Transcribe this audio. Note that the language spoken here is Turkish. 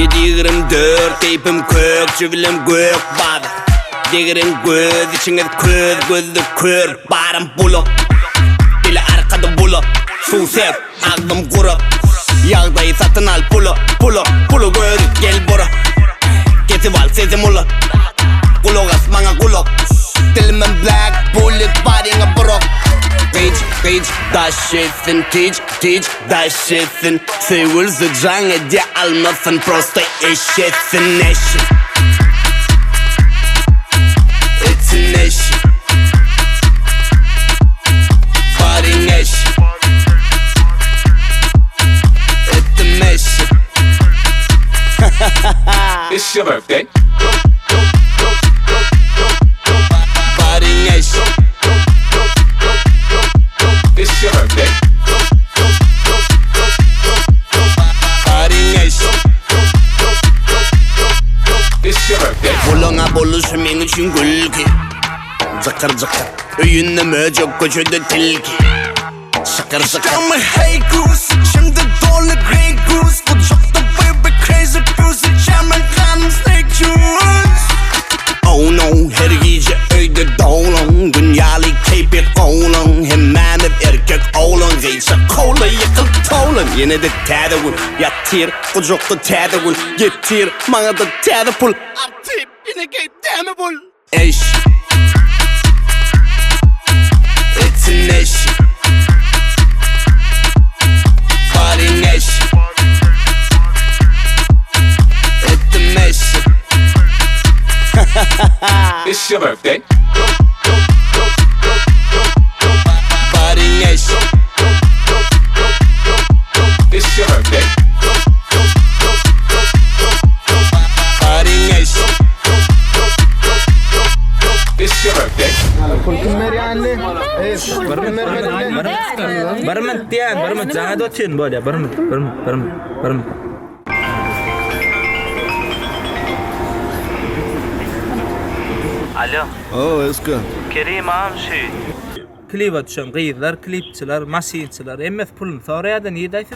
7-24 keyfim kök, çivilim gök bad. Digirin göz, içiniz köz, gözlü kör. Barım bulu, dili arkada bulu. Su sev, ağzım kuru. Yağdayı satın al pulu, pulu, pulu göz, gel bura. Kesip al sesim ulu. Kulak asmana kulak. Dilimin black bullet, body'ne brok. Teach that shit'sin, teach that shit'sin. Sevilse can hediye almasın, prosta eşitsin eşit. It's an eşit. Body'n eşit. It's the mission. It's your birthday. Body'n eşit. It's your birthday. Body'n eşit. It's your birthday. Buluna buluşu men üçün gülki. Zıkır zıkır Öyünle möcük köşede tilki. Şıkır şıkır I'm a hey goose, şimdi dolu grey goose. Kucakta baby crazy goose. İçemem kanım snake juice. Oh no, her gece öyde doğulan. Dünyalı keyfi koğulan. Hemen hep erkek oğlan. Geyse kola yıkıl toğlan. Yine de tədəgül Yatır, kucakta tədəgül Getir, bana da tədə pul. Artıp, yine gey demi bul. Eş It's an eşit. Body'n eşit. It's the mission. It's your birthday. Body'n eşit. It's your birthday. Body'n eşit. It's your birthday. Barmın diyen, barmın sana da tün böyle, barmın. Alo. Oh, eski. Kerim amşi. Klip atışan gıyırlar, klipçiler, masinçiler, emmet pulun sonra da niye daysa?